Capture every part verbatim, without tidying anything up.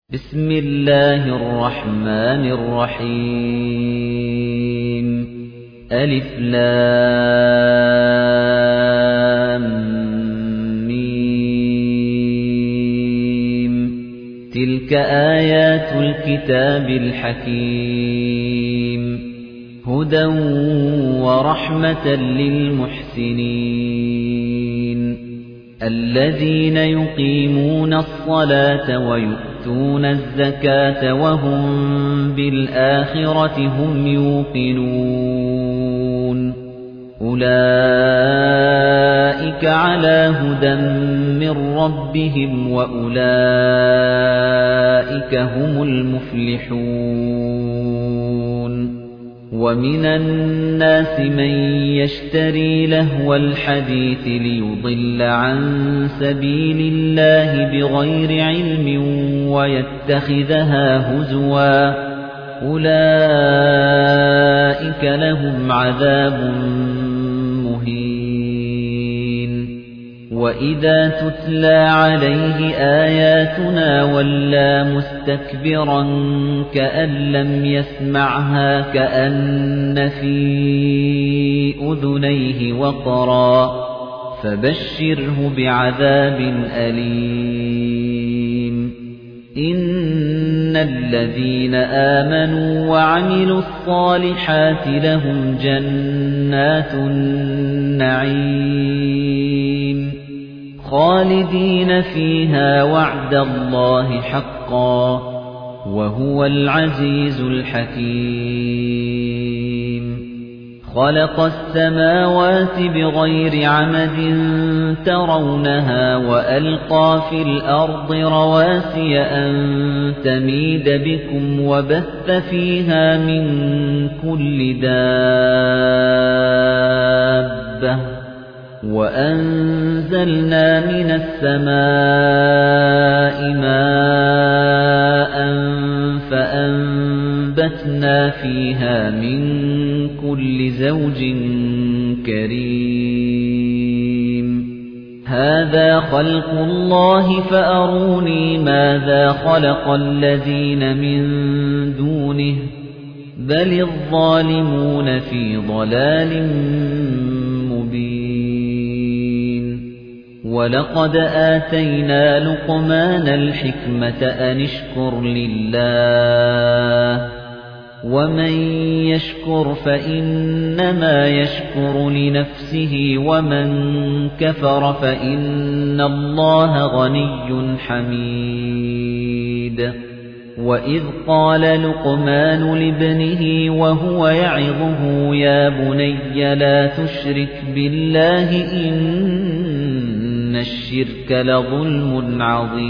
بسم الله الرحمن الرحيم ألف لام ميم تلك آيات الكتاب الحكيم هدى ورحمة للمحسنين الذين يقيمون الصلاة ويؤتون الزكاة وهم بالآخرة هم يوقنون أولئك على هدى من ربهم وأولئك هم المفلحون ومن الناس من يشتري لهو الحديث ليضل عن سبيل الله بغير علم ويتخذها هزوا أولئك لهم عذاب مهين وإذا تتلى عليه آياتنا ولى مستكبرا كأن لم يسمعها كأن في أذنيه وقرا فبشره بعذاب أليم إن الذين آمنوا وعملوا الصالحات لهم جنات النعيم خالدين فيها وعد الله حقا وهو العزيز الحكيم خلق السماوات بغير عمد ترونها وألقى في الأرض رواسي أن تميد بكم وبث فيها من كل دابة وأنزلنا من السماء ماء فأنبتنا فيها من كل زوج كريم هذا خلق الله فأروني ماذا خلق الذين من دونه بل الظالمون في ضلال وَلَقَدْ آتَيْنَا لُقْمَانَ الْحِكْمَةَ أَنِ اشْكُرْ لِلَّهِ وَمَن يَشْكُرْ فَإِنَّمَا يَشْكُرُ لِنَفْسِهِ وَمَن كَفَرَ فَإِنَّ اللَّهَ غَنِيٌّ حَمِيدٌ وَإِذْ قَالَ لُقْمَانُ لِابْنِهِ وَهُوَ يَعِظُهُ يَا بُنَيَّ لَا تُشْرِكْ بِاللَّهِ إِنَّ الشِّرْكَ لَظُلْمٌ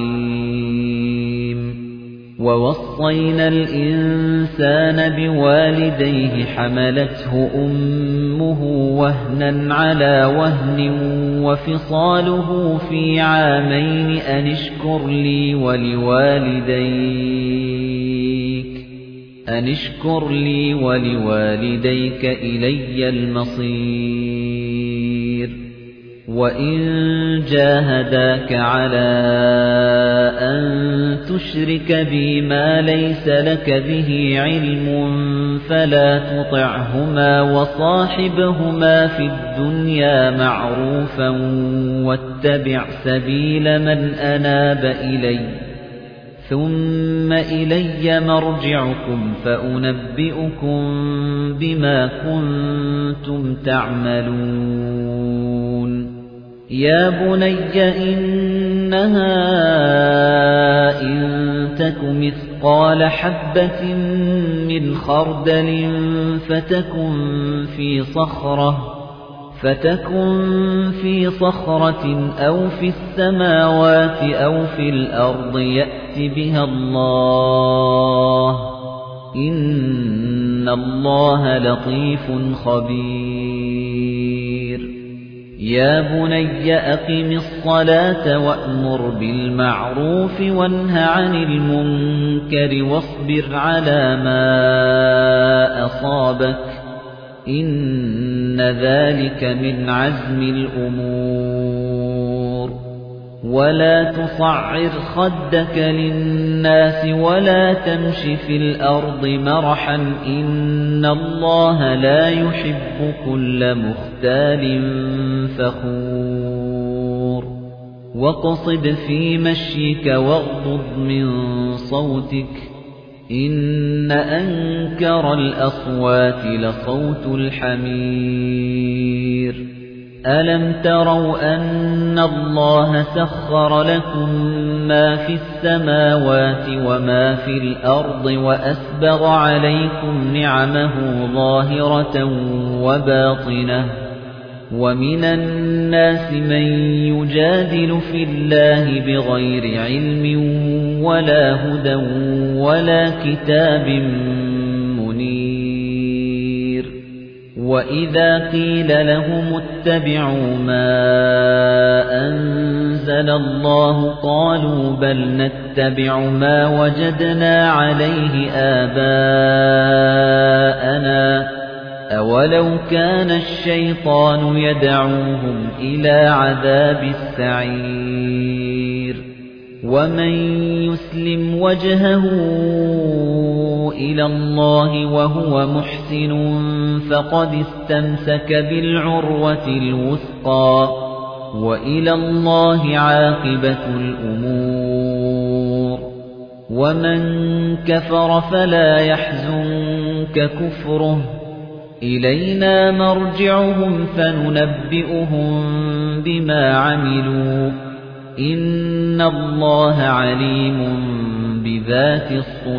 عَظِيمٌ وَوَصَّيْنَا الْإِنسَانَ بِوَالِدَيْهِ حَمَلَتْهُ أُمُّهُ وَهْنًا عَلَى وَهْنٍ وَفِصَالُهُ فِي عَامَيْنِ أَنِ اشْكُرْ لِي وَلِوَالِدَيْكَ أَنِ اشْكُرْ لِي وَلِوَالِدَيْكَ إِلَيَّ الْمَصِيرُ وَإِن جَاهَدَاكَ عَلَى أَن تُشْرِكَ بِي مَا لَيْسَ لَكَ بِهِ عِلْمٌ فَلَا تُطِعْهُمَا وَصَاحِبْهُمَا فِي الدُّنْيَا مَعْرُوفًا وَاتَّبِعْ سَبِيلَ مَنْ أَنَابَ إِلَيَّ ثُمَّ إِلَيَّ مَرْجِعُكُمْ فَأُنَبِّئُكُم بِمَا كُنتُمْ تَعْمَلُونَ يَا بُنَيَّ إِنَّهَا إِن تَكُ مِثْقَالَ حَبَّةٍ مِّنْ خَرْدَلٍ فَتَكُن فِي صَخْرَةٍ فَتَكُن فِي صَخْرَةٍ أَوْ فِي السَّمَاوَاتِ أَوْ فِي الْأَرْضِ يَأْتِ بِهَا اللَّهُ إِنَّ اللَّهَ لَطِيفٌ خَبِيرٌ يَا بُنَيَّ أَقِمِ الصَّلَاةَ وَأْمُرْ بِالْمَعْرُوفِ وَانْهَ عَنِ الْمُنكَرِ وَاصْبِرْ عَلَى مَا أَصَابَكَ إِنَّ ذَلِكَ مِنْ عَزْمِ الْأُمُورِ ولا تصعر خدك للناس ولا تمش في الأرض مرحا إن الله لا يحب كل مختال فخور واقصد في مشيك واغضض من صوتك إن أنكر الأصوات لصوت الحمير ألم تروا أن الله سخر لكم ما في السماوات وما في الأرض وأسبغ عليكم نعمه ظاهرة وباطنة ومن الناس من يجادل في الله بغير علم ولا هدى ولا كتاب منير وإذا قيل لهم اتبعوا ما أنزل الله قالوا بل نتبع ما وجدنا عليه آباءنا أولو كان الشيطان يدعوهم إلى عذاب السعير ومن يسلم وجهه إلى الله وهو محسن فقد استمسك بالعروة الوثقى وإلى الله عاقبة الأمور ومن كفر فلا يحزنك كفره إلينا مرجعهم فننبئهم بما عملوا إن الله عليم بذات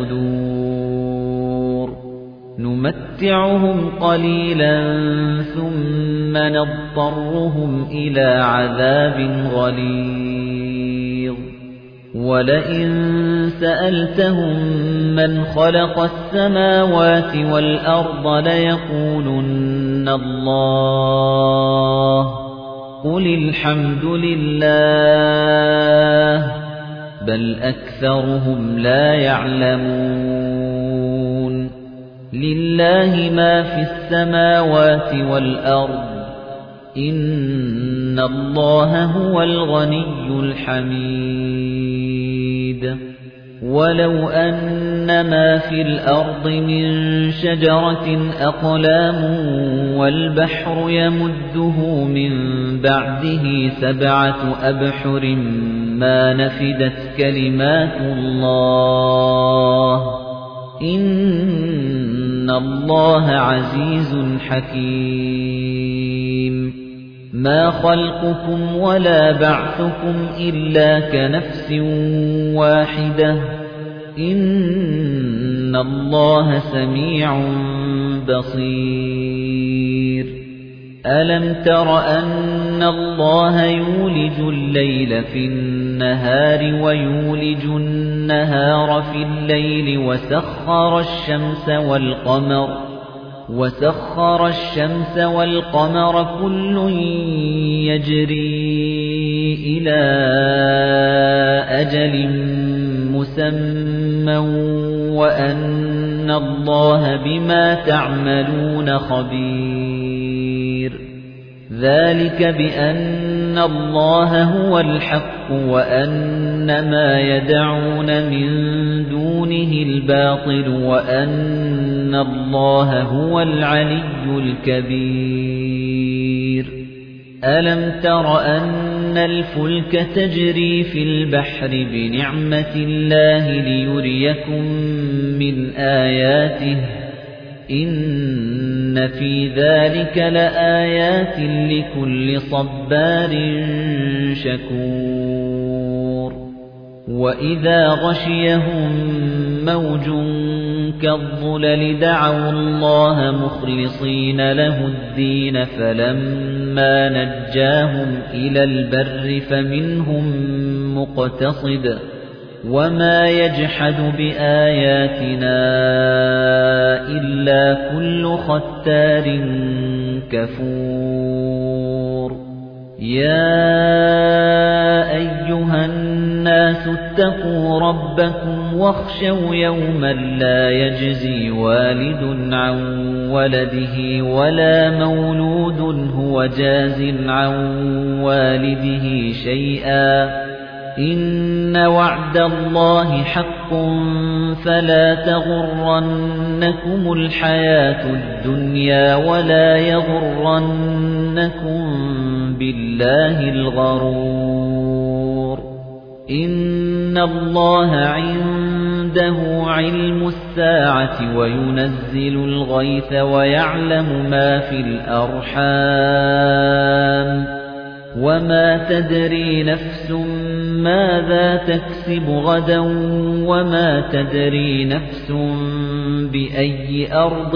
الصدور نمتعهم قليلا ثم نضطرهم إلى عذاب غليظ ولئن سألتهم من خلق السماوات والأرض ليقولن الله قل الحمد لله بل أكثرهم لا يعلمون لله ما في السماوات والأرض إن الله هو الغني الحميد ولو أن ما في الأرض من شجرة أقلام والبحر يمده من بعده سبعة أبحر ما نفدت كلمات الله إن الله عزيز حكيم ما خلقكم ولا بعثكم إلا كنفس واحدة إن الله سميع بصير ألم تر أن الله يولج الليل في النهار ويولج النهار في الليل وسخر الشمس والقمر وسخر الشمس والقمر كل يجري إلى أجل مسمى وأن الله بما تعملون خبير ذلك بأن الله هو الحق وأن ما يدعون من دونه الباطل وأن الله هو العلي الكبير ألم تر أن الفلك تجري في البحر بنعمة الله ليريكم من آياته إن في ذلك لآيات لكل صبار شكور وإذا غشيهم موج كالظلل دعوا الله مخلصين له الدين فلما نجاهم إلى البر فمنهم مقتصد وما يجحد بآياتنا إلا كل ختار كفور يا أيها الناس اتقوا ربكم واخشوا يوما لا يجزي والد عن ولده ولا مولود هو جاز عن والده شيئا إِنَّ وَعْدَ اللَّهِ حَقٌّ فَلَا تَغُرَّنَّكُمُ الْحَيَاةُ الدُّنْيَا وَلَا يَغُرَّنَّكُم بِاللَّهِ الْغَرُورُ إِنَّ اللَّهَ عِندَهُ عِلْمُ السَّاعَةِ وَيُنَزِّلُ الْغَيْثَ وَيَعْلَمُ مَا فِي الْأَرْحَامِ وَمَا تَدْرِي نَفْسٌ مَاذَا تَكْسِبُ غَدًا وَمَا تَدْرِي نَفْسٌ بِأَيِّ أَرْضٍ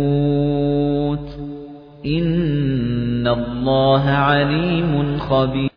تَمُوتُ إِنَّ اللَّهَ عَلِيمٌ خَبِيرٌ